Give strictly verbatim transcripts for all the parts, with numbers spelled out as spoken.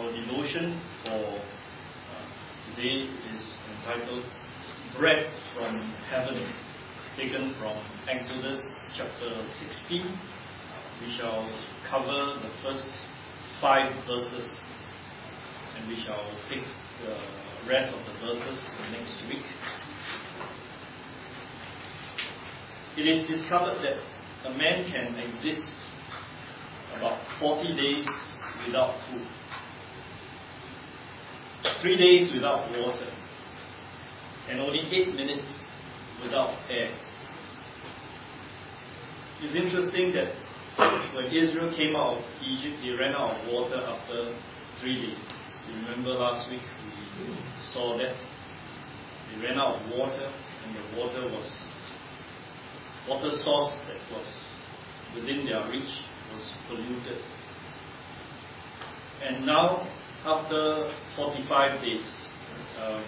Our devotion for uh, today is entitled Bread from Heaven, taken from Exodus chapter sixteen. We shall cover the first five verses, and we shall take the rest of the verses next week. It is discovered that a man can exist about forty days without food, three days without water, and only eight minutes without air. It's interesting that when Israel came out of Egypt, they ran out of water after three days. You remember last week we saw that they ran out of water, and the water was water source that was within their reach was polluted. And now, after forty-five days, um,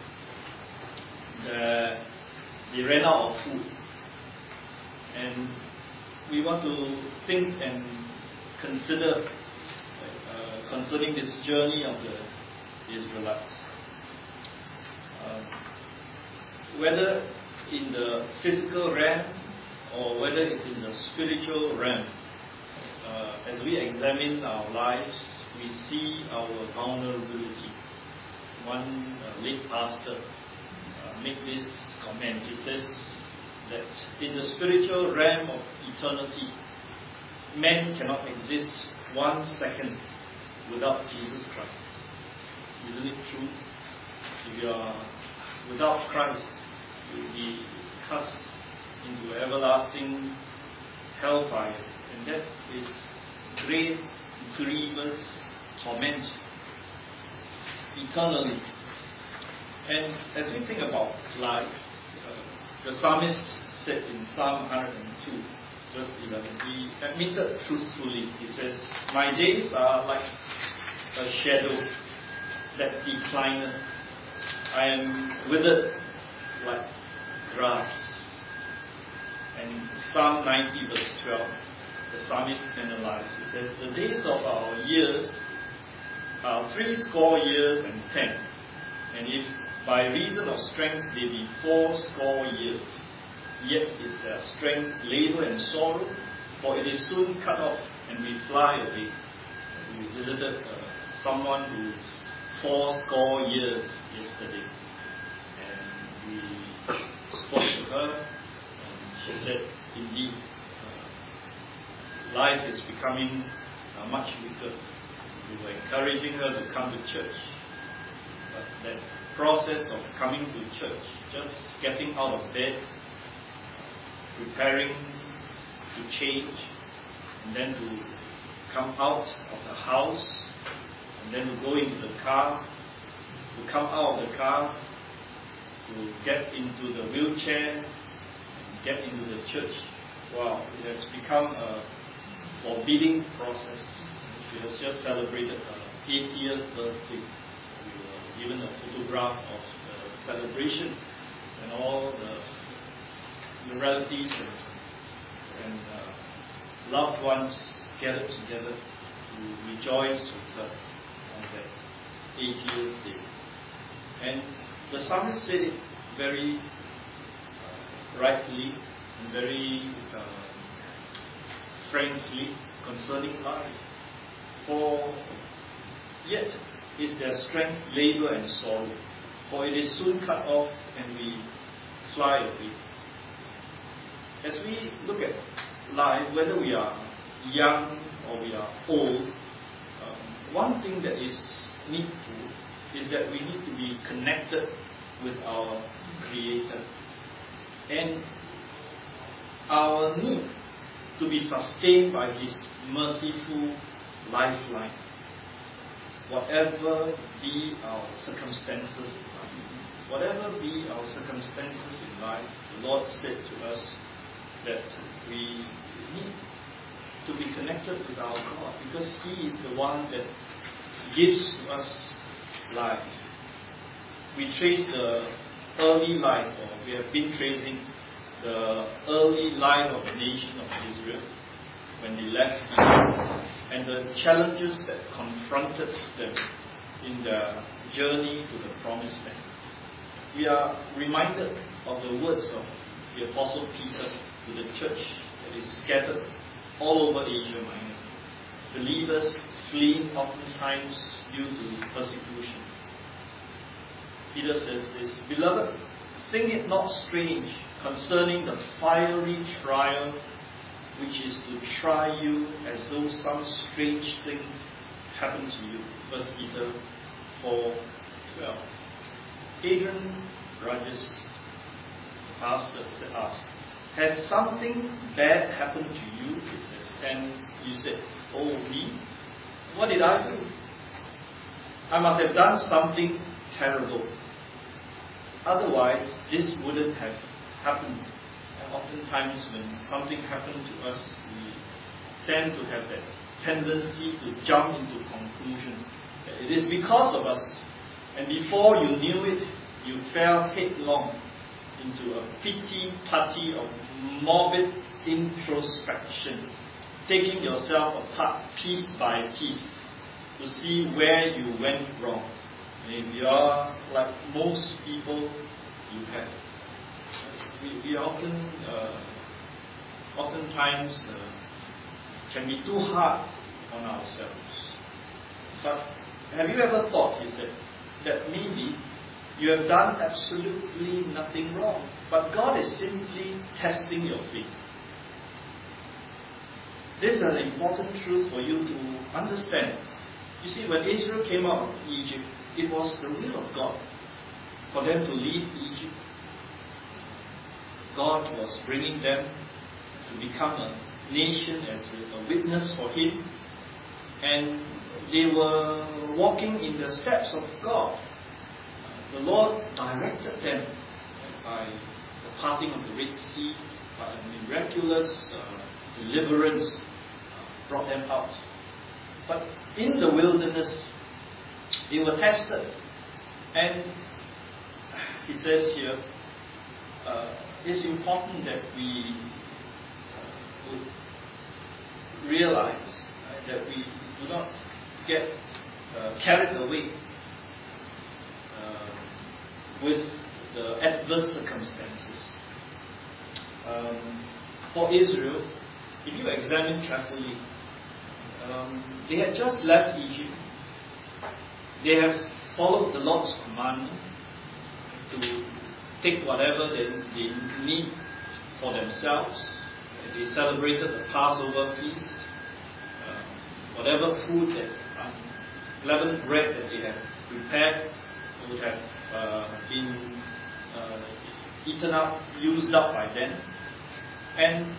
the, they ran out of food. And we want to think and consider uh, concerning this journey of the Israelites. Uh, whether in the physical realm or whether it's in the spiritual realm, uh, as we examine our lives, we see our vulnerability. One uh, late pastor uh, made this comment. He says that in the spiritual realm of eternity, man cannot exist one second without Jesus Christ. Isn't it true? If you are without Christ, you will be cast into everlasting hellfire, and that is great, grievous torment eternally. And as we think about life, uh, the psalmist said in Psalm one hundred two, verse eleven, he admitted truthfully, he says, "My days are like a shadow that declineth. I am withered like grass." And in Psalm ninety, verse twelve, the psalmist analyzes, he says, "The days of our years are three score years and ten, and if by reason of strength they be four score years, yet is their strength labour and sorrow, for it is soon cut off, and we fly away." We visited uh, someone who is four score years yesterday, and we spoke to her, and she said, indeed, uh, life is becoming uh, much weaker. We were encouraging her to come to church, but that process of coming to church, just getting out of bed, preparing to change, and then to come out of the house, and then to go into the car, to come out of the car, to get into the wheelchair, and get into the church. Wow, it has become a forbidding process. She has just celebrated her eightieth birthday. We were given a photograph of the celebration, and all the, the relatives and, and uh, loved ones gathered together to rejoice with her on that eightieth day. And the psalmist said it very uh, rightly and very uh, frankly concerning life. For yet is their strength labour and sorrow, for it is soon cut off, and we fly away. As we look at life, whether we are young or we are old, um, one thing that is needful is that we need to be connected with our Creator, and our need to be sustained by His merciful lifeline. Whatever be our circumstances in life, whatever be our circumstances in life, the Lord said to us that we need to be connected with our God, because He is the one that gives to us life. We trace the early life, or we have been tracing the early life of the nation of Israel when they left Egypt. and the challenges that confronted them in their journey to the promised land. We are reminded of the words of the Apostle Peter to the church that is scattered all over Asia Minor. Believers fleeing oftentimes due to persecution. Peter says this, "Beloved, think it not strange concerning the fiery trial which is to try you as though some strange thing happened to you." First Peter four twelve. Adrian Rogers, the pastor, asked, "Has something bad happened to you?" He says, and you said, "Oh, me? What did I do? I must have done something terrible. Otherwise, this wouldn't have happened." And oftentimes when something happens to us, we tend to have that tendency to jump into conclusion that it is because of us. And before you knew it, you fell headlong into a pity-party of morbid introspection, taking yourself apart piece by piece to see where you went wrong. And if you are like most people, you have. We, we often, uh, oftentimes, uh, can be too hard on ourselves. But have you ever thought, he said, that maybe you have done absolutely nothing wrong, but God is simply testing your faith? This is an important truth for you to understand. You see, when Israel came out of Egypt, it was the will of God for them to leave Egypt. God was bringing them to become a nation as a witness for Him, and they were walking in the steps of God. The Lord directed them by the parting of the Red Sea, by a miraculous uh, deliverance uh, brought them out. But in the wilderness, they were tested. And he says here, uh, it's important that we uh, would realize uh, that we do not get uh, carried away uh, with the adverse circumstances. Um, for Israel, if you examine carefully, um, they had just left Egypt. They have followed the Lord's commandment to take whatever they, they need for themselves. They celebrated the Passover feast. Uh, whatever food that um, leavened bread that they had prepared would have uh, been uh, eaten up, used up by them. And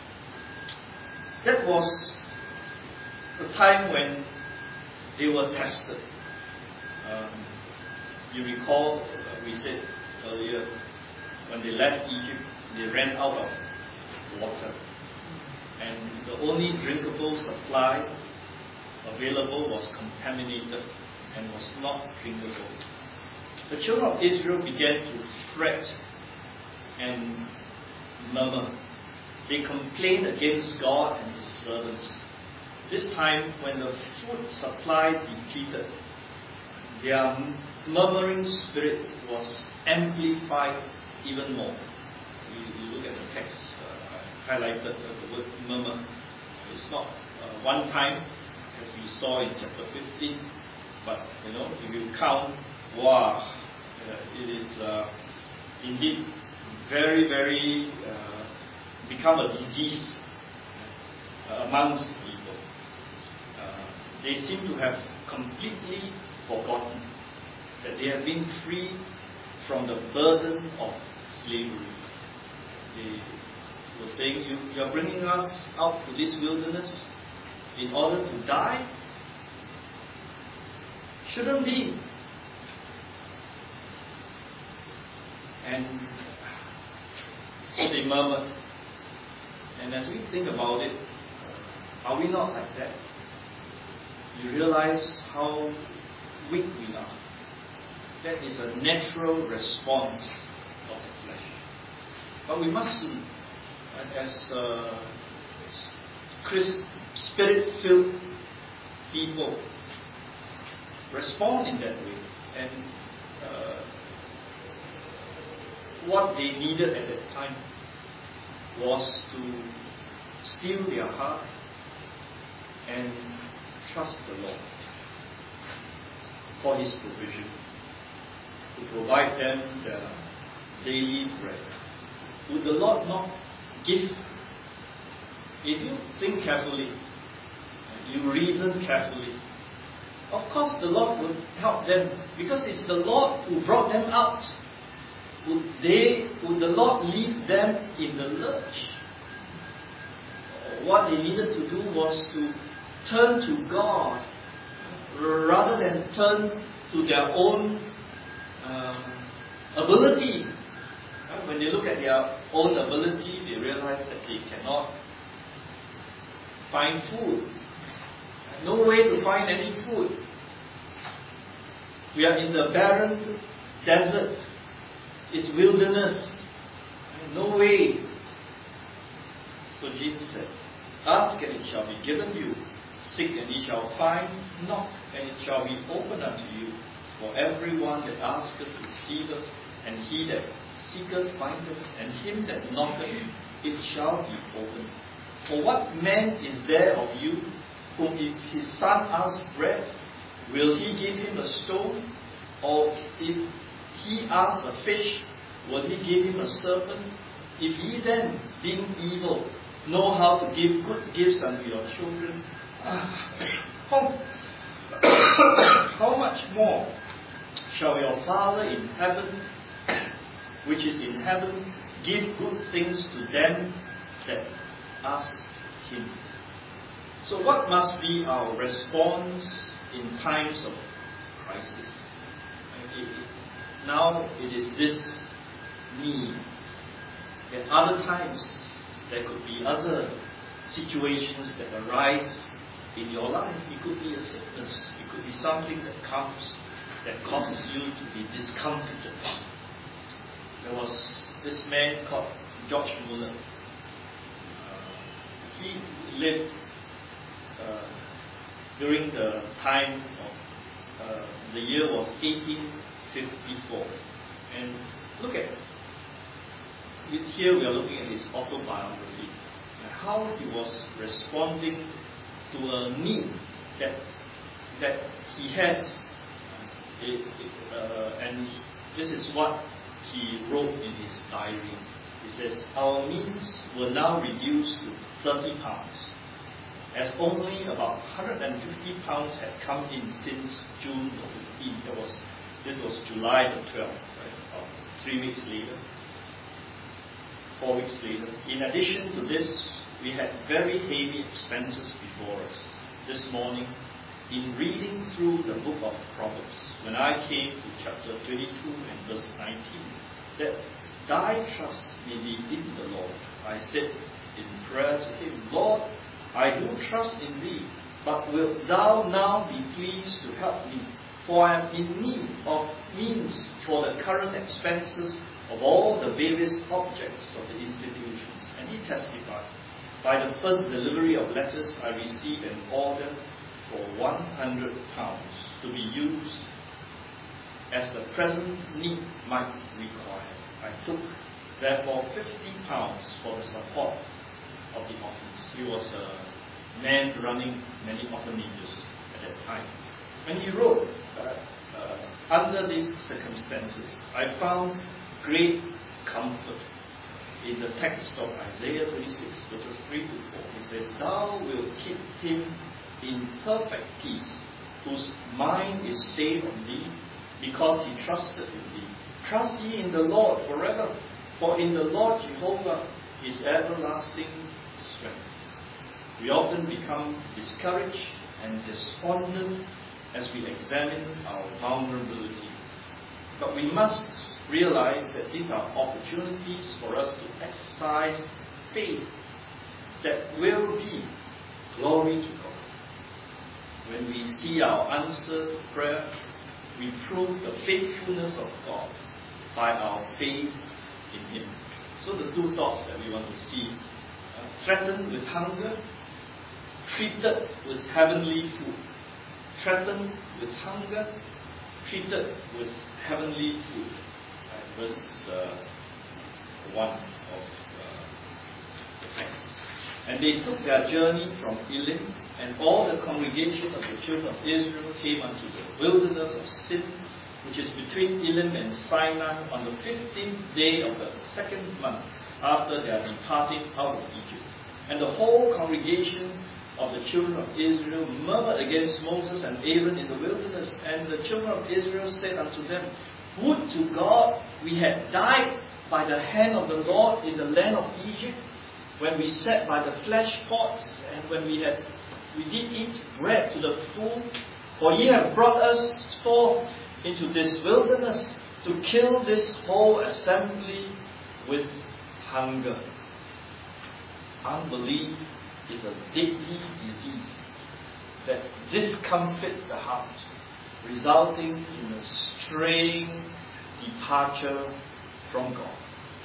that was the time when they were tested. Um, you recall, uh, we said earlier, when they left Egypt, they ran out of water. And the only drinkable supply available was contaminated and was not drinkable. The children of Israel began to fret and murmur. They complained against God and His servants. This time, when the food supply depleted, their murmuring spirit was amplified even more. You, you look at the text, uh, I highlighted the, the word murmur. It's not uh, one time, as you saw in chapter fifteen, but you know, if you count, wow, uh, it is uh, indeed very, very uh, become a disease uh, amongst people. Uh, they seem to have completely forgotten that they have been free from the burden of slavery. They were saying, you, you are bringing us out to this wilderness in order to die? Shouldn't be. And so they murmured. And as we think about it, are we not like that? You realize how weak we are. That is a natural response of the flesh. But we must see, as uh, Spirit-filled people respond in that way. And uh, what they needed at that time was to still their heart and trust the Lord for His provision, to provide them their daily bread. Would the Lord not give? If you think carefully, you reason carefully, of course the Lord would help them, because it's the Lord who brought them out. Would they, would the Lord leave them in the lurch? What they needed to do was to turn to God rather than turn to their own uh, ability. Uh, when they look at their own ability, they realize that they cannot find food. No way to find any food. We are in the barren desert. It's wilderness. No way. So Jesus said, ask and it shall be given you. Seek and ye shall find. Knock and it shall be opened unto you. For everyone that asketh receiveth, and he that seeketh findeth, and him that knocketh it shall be opened. For what man is there of you, whom if his son asks bread, will he give him a stone? Or if he asks a fish, will he give him a serpent? If ye then, being evil, know how to give good gifts unto your children, how, how much more shall your Father in heaven, which is in heaven, give good things to them that ask Him? So what must be our response in times of crisis? Now it is this need. At other times, there could be other situations that arise in your life. It could be a sickness. It could be something that comes that causes you to be discomforted. There was this man called George Muller. Uh, he lived uh, during the time of, uh, the year was eighteen fifty-four. And look at it. Here we are looking at his autobiography, and how he was responding to a need that that he has. It, it, uh, and this is what he wrote in his diary. He says, our means were now reduced to thirty pounds, as only about one hundred fifty pounds had come in since June the fifteenth. That was, this was July the twelfth, right? About three weeks later. Four weeks later. In addition to this, we had very heavy expenses before us. This morning, in reading through the book of Proverbs, when I came to chapter twenty-two and verse nineteen, that thy trust may be in the Lord, I said in prayer to Him, Lord, I do trust in Thee, but wilt Thou now be pleased to help me? For I am in need of means for the current expenses of all the various objects of the institutions. And he testified, by the first delivery of letters, I received an order for one hundred pounds to be used as the present need might require. I took, therefore, fifty pounds for the support of the orphans. He was a man running many orphanages at that time. And he wrote, uh, uh, under these circumstances, I found great comfort in the text of Isaiah twenty-six, verses three to four. He says, Thou wilt keep him in perfect peace, whose mind is stayed on Thee, because he trusted in Thee. Trust ye in the Lord forever, for in the Lord Jehovah is everlasting strength. We often become discouraged and despondent as we examine our vulnerability. But we must realize that these are opportunities for us to exercise faith that will be glory to God. When we see our answered prayer, we prove the faithfulness of God by our faith in Him. So the two thoughts that we want to see, uh, threatened with hunger, treated with heavenly food. threatened with hunger, treated with heavenly food. Right, verse uh, one of uh, the text. And they took their journey from Elim, and all the congregation of the children of Israel came unto the wilderness of Sin, which is between Elim and Sinai, on the fifteenth day of the second month after their departing out of Egypt. And the whole congregation of the children of Israel murmured against Moses and Aaron in the wilderness. And the children of Israel said unto them, Would to God we had died by the hand of the Lord in the land of Egypt, when we sat by the flesh pots, and when we had we did eat bread to the full. For ye have brought us forth into this wilderness to kill this whole assembly with hunger. Unbelief is a deadly disease that discomfits the heart, resulting in a straying departure from God.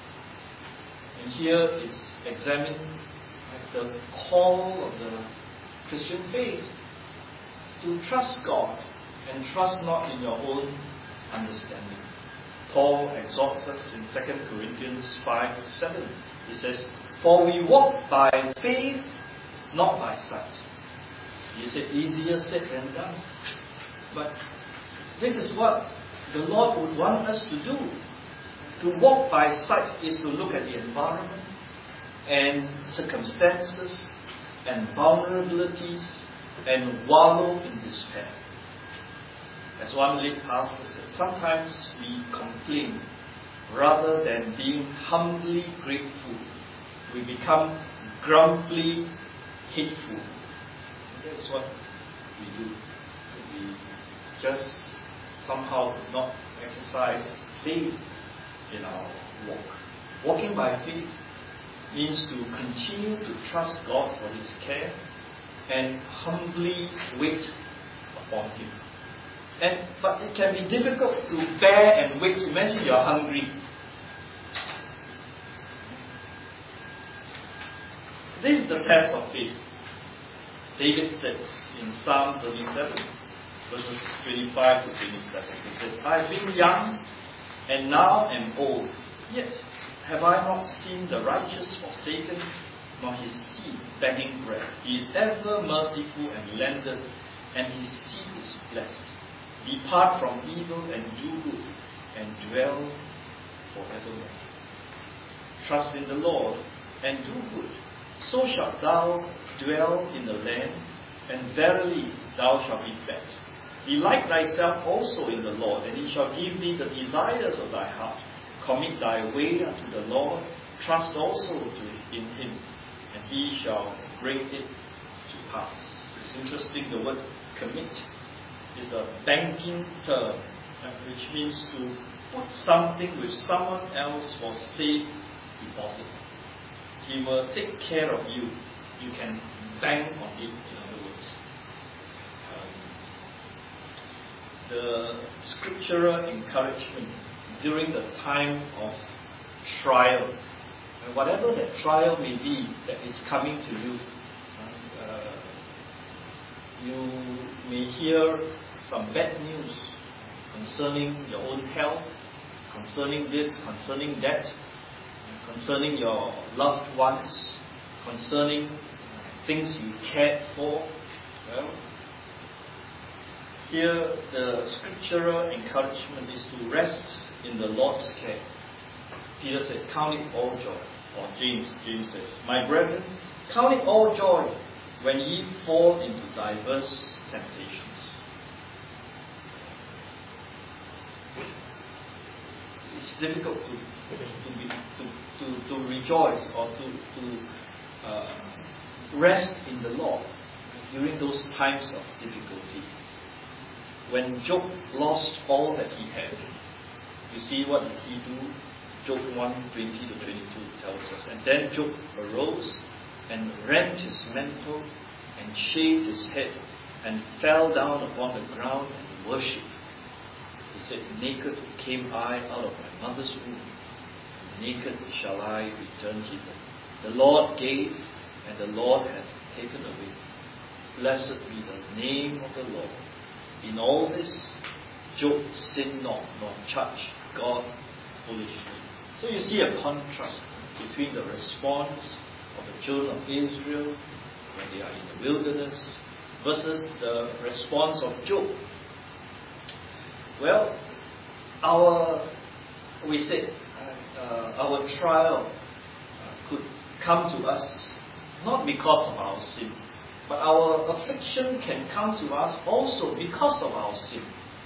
And here is examined at the call of the Christian faith to trust God and trust not in your own understanding. Paul exhorts us in Second Corinthians five seven. He says, For we walk by faith, not by sight. He said, easier said than done. But this is what the Lord would want us to do. To walk by sight is to look at the environment and circumstances and vulnerabilities and wallow in despair. As one late pastor said, sometimes we complain rather than being humbly grateful. We become grumpily hateful. That's what we do. We just somehow not exercise faith in our walk. Walking by faith means to continue to trust God for His care and humbly wait upon Him. And but it can be difficult to bear and wait. Imagine you are hungry. This is the test of faith. David said in Psalm thirty-seven, verses twenty-five to twenty-seven, he says, I have been young and now am old, yet have I not seen the righteous forsaken, nor his seed begging bread. He is ever merciful and lendeth, and his seed is blessed. Depart from evil and do good, and dwell forevermore. Trust in the Lord and do good, so shalt thou dwell in the land, and verily thou shalt be fed. Delight thyself also in the Lord, and He shall give thee the desires of thy heart. Commit thy way unto the Lord, trust also to in Him, and He shall bring it to pass. It's interesting, the word commit is a banking term, which means to put something with someone else for safe deposit. He will take care of you. You can bank on it, in other words. Um, the scriptural encouragement during the time of trial, and whatever that trial may be that is coming to you, uh, you may hear some bad news concerning your own health, concerning this, concerning that, concerning your loved ones, concerning things you cared for. Well, here the scriptural encouragement is to rest in the Lord's care. Peter said, count it all joy. Or James, James says, my brethren, count it all joy when ye fall into diverse temptations. It's difficult to to, be, to, to, to rejoice or to, to uh, rest in the Lord during those times of difficulty. When Job lost all that he had, you see what did he do? Job one twenty to twenty-two tells us. And then Job arose and rent his mantle and shaved his head and fell down upon the ground and worshipped. He said, naked came I out of my mother's womb, and naked shall I return hither. The Lord gave, and the Lord hath taken away. Blessed be the name of the Lord. in all this, Job sinned not, nor charged God foolishly. So you see a contrast between the response of the children of Israel when they are in the wilderness versus the response of Job. Well, our, we said, uh, our trial uh, could come to us not because of our sin, but our affliction can come to us also because of our sin.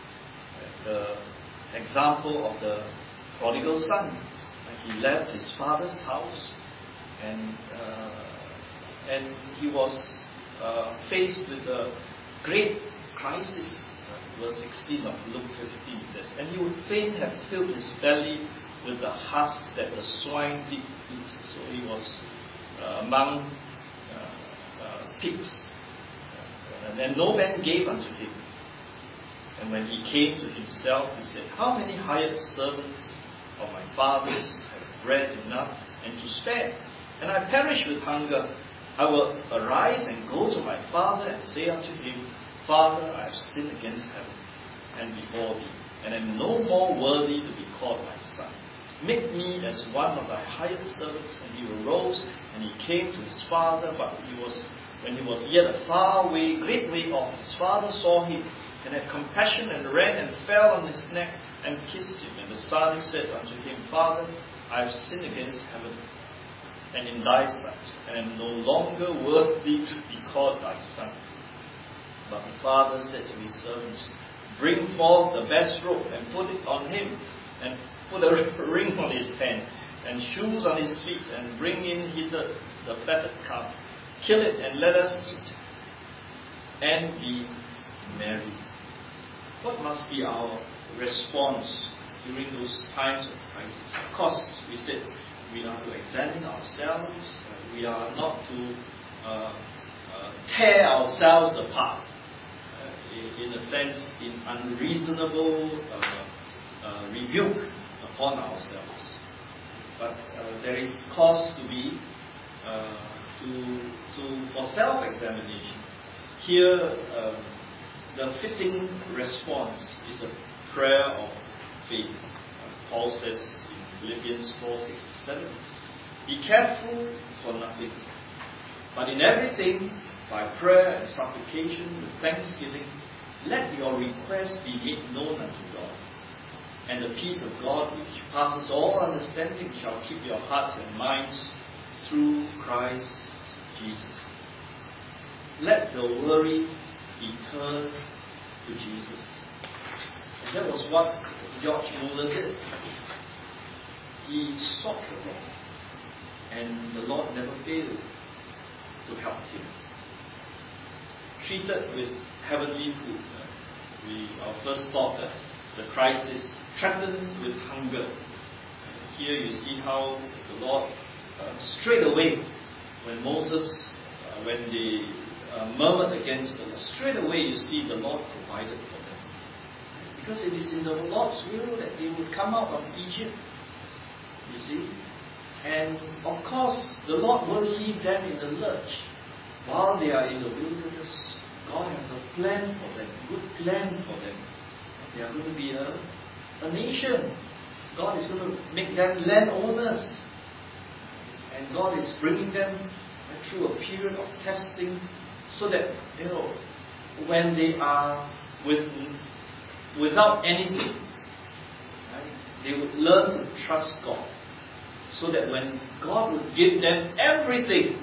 The example of the prodigal son. He left his father's house and uh, and he was uh, faced with a great crisis. Verse sixteen of Luke fifteen says, and he would fain have filled his belly with the husk that the swine did eat. So he was uh, among uh, uh, pigs. Uh, and then no man gave unto him. And when he came to himself, he said, how many hired servants of my father's have bread enough and to spare? And I perish with hunger. I will arise and go to my father and say unto him, Father, I have sinned against heaven and before thee, and am no more worthy to be called thy son. Make me as one of thy hired servants. And he arose and he came to his father, but he was, when he was yet a far way, great way off, his father saw him and had compassion and ran and fell on his neck and kissed him. And the son said unto him, Father, I have sinned against heaven and in thy sight, and am no longer worthy to be called thy son. But the father said to his servants, bring forth the best robe and put it on him, and put a ring on his hand, and shoes on his feet, and bring in hither the fatted calf. Kill it, and let us eat, and be merry. What must be our response during those times of crisis? Of course, we said we are to examine ourselves. Uh, we are not to uh, uh, tear ourselves apart. In a sense, in unreasonable uh, uh, rebuke upon ourselves. But uh, there is cause to be, uh, to, to for self-examination. Here, uh, the fitting response is a prayer of faith. Uh, Paul says in Philippians four, six to seven, be careful for nothing, but in everything, by prayer and supplication with thanksgiving, let your requests be made known unto God. And the peace of God, which passes all understanding, shall keep your hearts and minds through Christ Jesus. Let the worry be turned to Jesus. And that was what George Muller did. He sought the Lord, and the Lord never failed to help him. Treated with heavenly food. Uh, we, our first thought, uh, the crisis, threatened with hunger. And here you see how the Lord, uh, straight away, when Moses, uh, when they uh, murmured against the Lord, straight away you see the Lord provided for them. Because it is in the Lord's will that they would come out of Egypt. You see? And of course, the Lord won't leave them in the lurch. While they are in the wilderness, God has a plan for them, a good plan for them. They are going to be a, a nation. God is going to make them landowners. And God is bringing them through a period of testing so that, you know, when they are with, without anything, right, they would learn to trust God. So that when God would give them everything,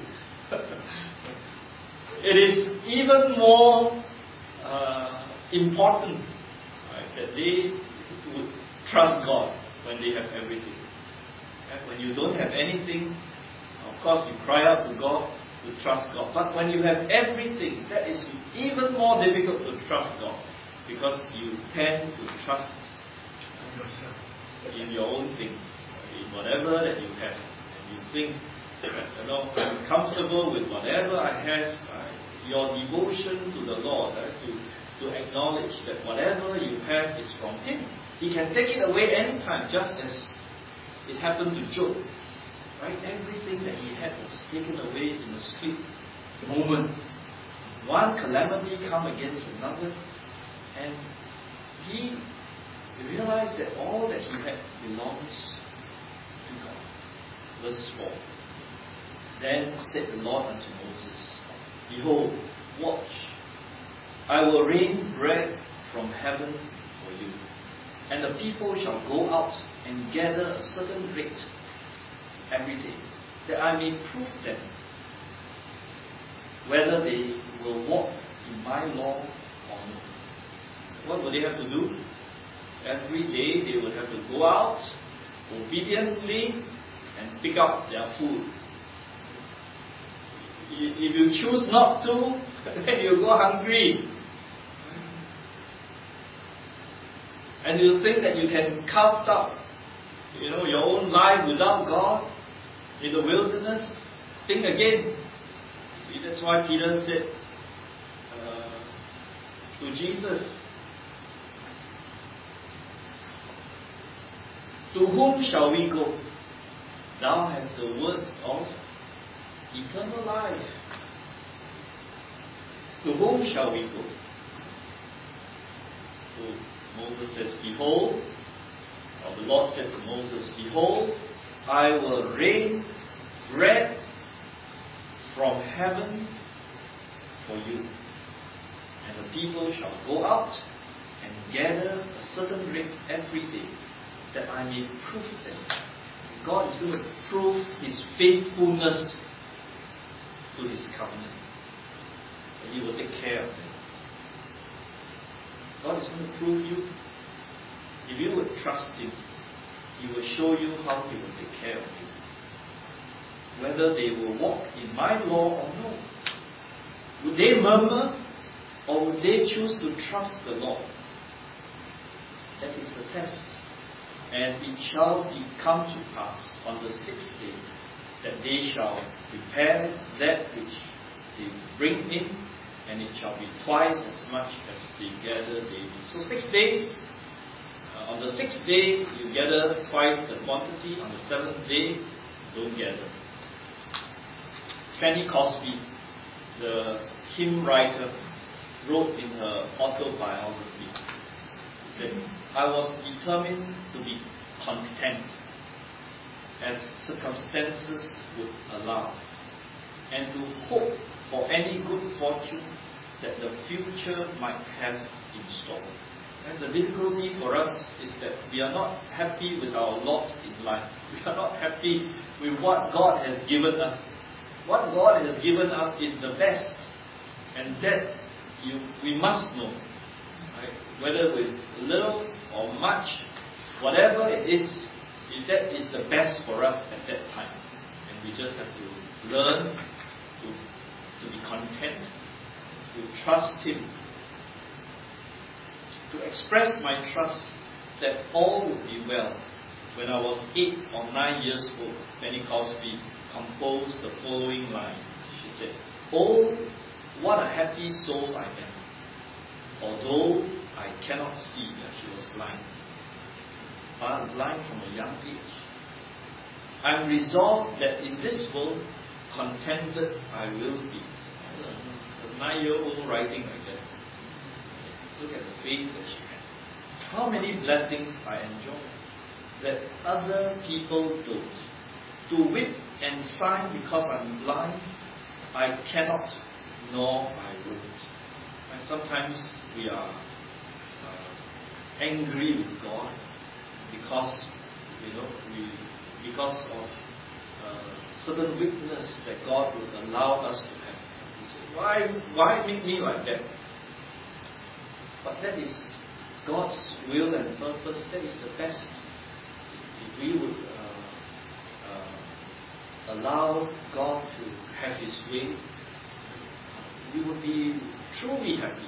it is even more uh, important, right, that they would trust God when they have everything. And when you don't have anything, of course you cry out to God to trust God. But when you have everything, that is even more difficult to trust God, because you tend to trust yourself in your own thing, in whatever that you have. And you think, you know, I'm comfortable with whatever I have. Right? Your devotion to the Lord, right? to, to acknowledge that whatever you have is from Him. He can take it away anytime, just as it happened to Job. Right? Everything that he had was taken away in a split moment. One calamity come against another, And he realized that all that he had belongs to God. Verse four. Then said the Lord unto Moses, Behold, watch, I will rain bread from heaven for you, and the people shall go out and gather a certain rate every day, that I may prove them whether they will walk in my law or no. What will they have to do? Every day they will have to go out obediently and pick up their food. If you choose not to, then you go hungry. And you think that you can carve out, you know, your own life without God in the wilderness. Think again. See, that's why Peter said uh, to Jesus, To whom shall we go? Thou hast the words of eternal life. To whom shall we go? So Moses says, Behold, or the Lord said to Moses, Behold, I will rain bread from heaven for you, and the people shall go out and gather a certain rate every day, that I may prove them. God is going to prove His faithfulness to His covenant, and He will take care of them. God is going to prove you. If you would trust Him, He will show you how He will take care of you, whether they will walk in my law or no. Would they murmur, or would they choose to trust the Lord? That is the test. And it shall be come to pass on the sixth day that they shall prepare that which they bring in, and it shall be twice as much as they gather daily. So six days. Uh, on the sixth day, you gather twice the quantity. On the seventh day, don't gather. Fanny Crosby, the hymn writer, wrote in her autobiography, said, I was determined to be content as circumstances would allow, and to hope for any good fortune that the future might have in store. And the difficulty for us is that we are not happy with our lot in life. We are not happy with what God has given us. What God has given us is the best, and that you, we must know. Right? Whether with little or much, whatever it is, that is the best for us at that time. And we just have to learn to, to be content, to trust Him, to express my trust that all will be well. When I was eight or nine years old, Fanny Crosby composed the following lines. She said, Oh, what a happy soul I am, although I cannot see. That she was blind. But blind from a young age. I am resolved that in this world, contented I will be. A nine-year-old writing like that. Look at the faith that she had. How many blessings I enjoy that other people don't. To weep and sigh because I'm blind, I cannot, nor I won't. And sometimes we are uh, angry with God because, you know, we because of uh, certain weakness that God would allow us to have. We say, why, why make me like that? But that is God's will and purpose. That is the best. If we would uh, uh, allow God to have His way, we would be truly happy.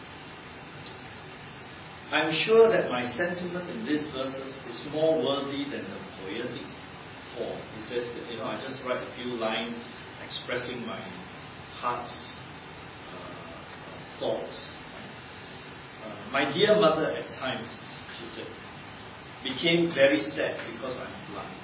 I'm sure that my sentiment in these verses is more worthy than the poetic form. He says that, you know, I just write a few lines expressing my heart's uh, thoughts. Uh, my dear mother at times, she said, became very sad because I'm blind.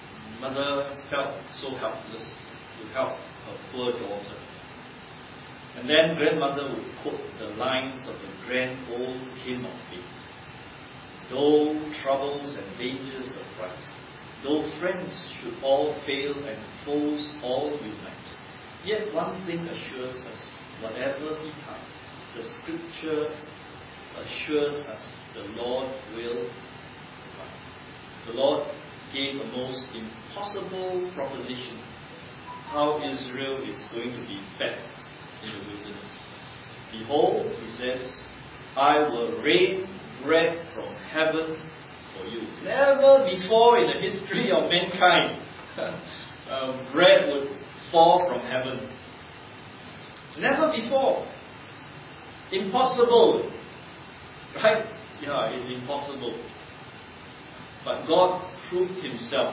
Mother felt so helpless to help her poor daughter. And then grandmother would quote the lines of the grand old hymn of faith. Though troubles and dangers affright, though friends should all fail and foes all unite, yet one thing assures us, whatever betide, the scripture assures us the Lord will provide. The Lord gave a most impossible proposition how Israel is going to be fed in the wilderness. Behold, he says, I will rain bread from heaven for you. Never before in the history of mankind uh, bread would fall from heaven. Never before. Impossible. Right? Yeah, it's impossible. But God proved himself.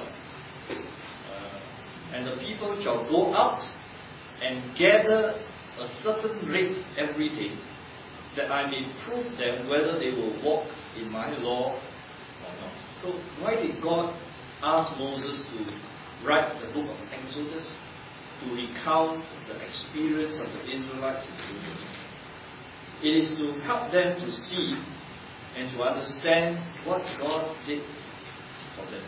Uh, and the people shall go out and gather a certain rate every day, that I may prove them whether they will walk in my law or not. So why did God ask Moses to write the book of Exodus, to recount the experience of the Israelites in the wilderness? It is to help them to see and to understand what God did for them.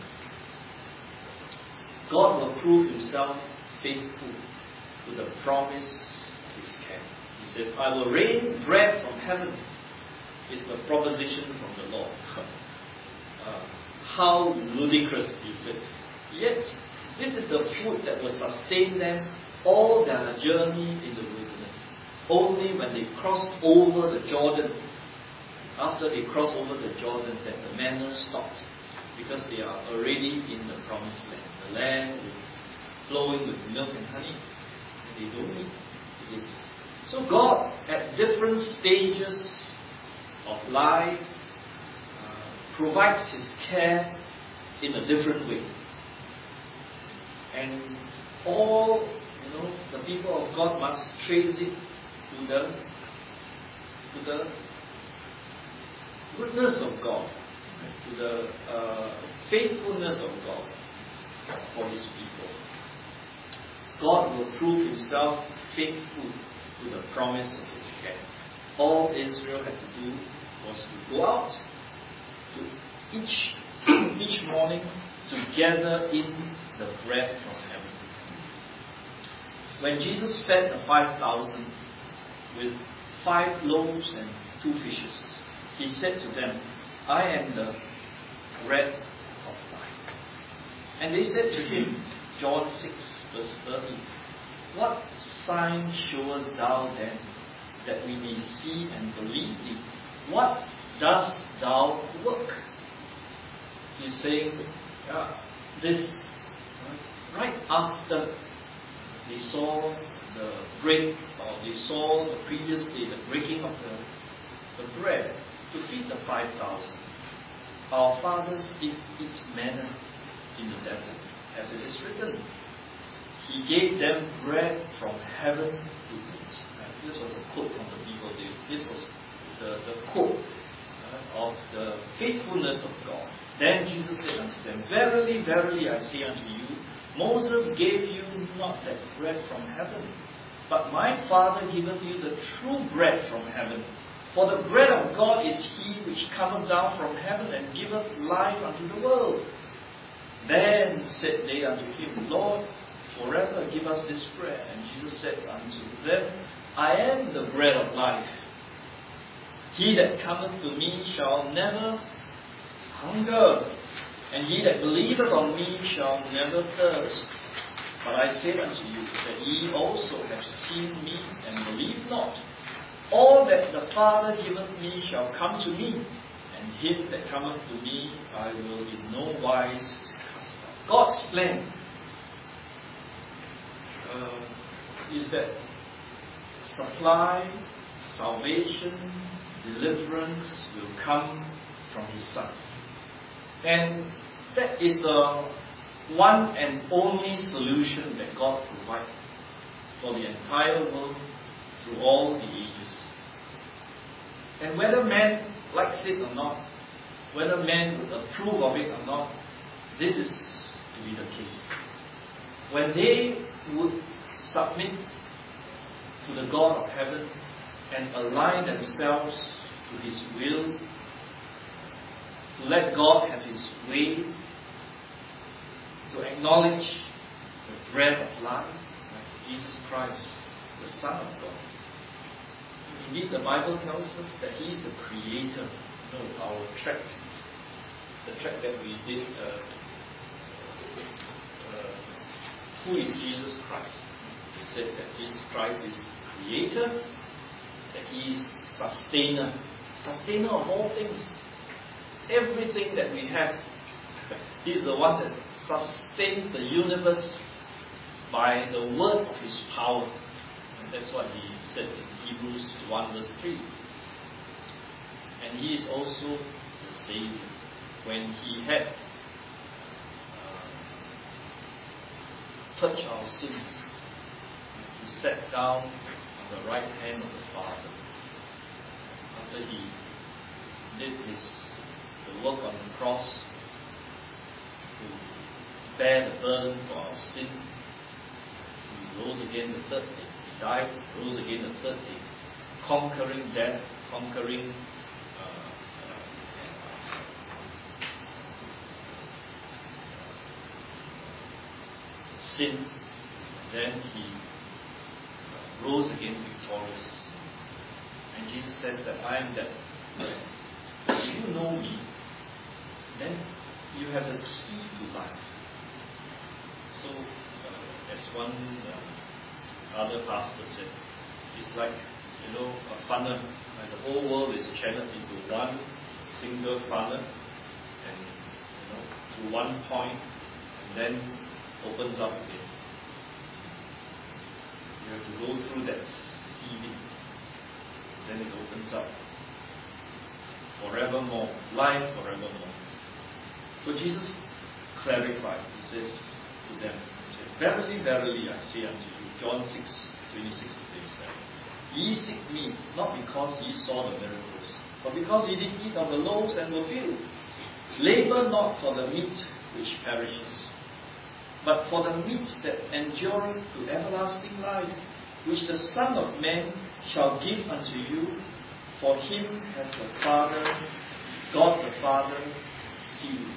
God will prove himself faithful to the promise of his care. He says, I will rain bread from heaven. Is the proposition from the Lord. uh, how ludicrous is it? Yet, this is the food that will sustain them all their journey in the wilderness. Only when they cross over the Jordan, after they cross over the Jordan, that the manna stopped. Because they are already in the promised land. The land is flowing with milk and honey. And they don't need it. So God, at different stages of life, uh, provides his care in a different way. And all, you know, the people of God must trace it to the to the goodness of God, to the uh, faithfulness of God for his people. God will prove himself faithful to the promise of his care. All Israel had to do was to go out to each each morning to gather in the bread from heaven. When Jesus fed the five thousand with five loaves and two fishes, he said to them, I am the bread of life. And they said to him, John six verse thirty, what sign showest thou then, that we may see and believe thee? What dost thou work? He's saying, yeah, this, right after they saw the break, or they saw the previous day, the breaking of the, the bread to feed the five thousand. Our fathers did eat manna in the desert, as it is written. He gave them bread from heaven to eat. Uh, this was a quote from the people. This was the, the quote uh, of the faithfulness of God. Then Jesus said unto them, verily, verily, I say unto you, Moses gave you not that bread from heaven, but my Father giveth you the true bread from heaven. For the bread of God is he which cometh down from heaven and giveth life unto the world. Then said they unto him, Lord, forever give us this bread. And Jesus said unto them, I am the bread of life. He that cometh to me shall never hunger, and he that believeth on me shall never thirst. But I say unto you, that ye also have seen me, and believe not. All that the Father giveth me shall come to me, and him that cometh to me I will in no wise cast out. God's plan uh, is that supply, salvation, deliverance will come from his Son. And that is the one and only solution that God provides for the entire world through all the ages. And whether man likes it or not, whether man would approve of it or not, this is to be the case. When they would submit to the God of heaven and align themselves to His will, to let God have His way, to acknowledge the bread of life, like Jesus Christ, the Son of God. Indeed, the Bible tells us that He is the Creator. You know, our tract, the tract that we did, uh, uh, who is Jesus Christ? We said that Jesus Christ is Creator, that He is Sustainer, Sustainer of all things. Everything that we have, He is the one that sustains the universe by the word of His power. And that's what He said in Hebrews one verse three. And He is also the Savior. When He had uh, touched our sins, He sat down on the right hand of the Father. After He did His the work on the cross to bear the burden for our sin, He rose again the third day. He died, rose again the third day, conquering death, conquering uh, uh, sin. Then He rose again victorious. And Jesus says that I am that. If you know me, then you have the key to life. So, uh, as one uh, other pastor said, it's like, you know, a funnel. Like the whole world is channeled into one single funnel, and you know, to one point, and then opens up again. You have to go through that seeding, then it opens up. Forevermore, life forevermore. So Jesus clarified. He says to them, verily, verily, I say unto you, John six, twenty-six to twenty-seven, ye seek me, not because ye saw the miracles, but because ye did eat of the loaves and were filled. Labor not for the meat which perishes, but for the meat that endureth to everlasting life, which the Son of Man shall give unto you. For Him hath the Father, God the Father, sealed.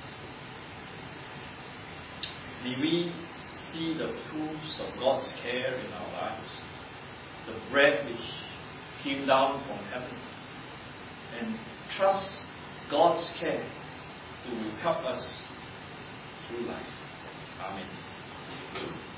May we see the proofs of God's care in our lives, the bread which came down from heaven, and trust God's care to help us through life. Amen.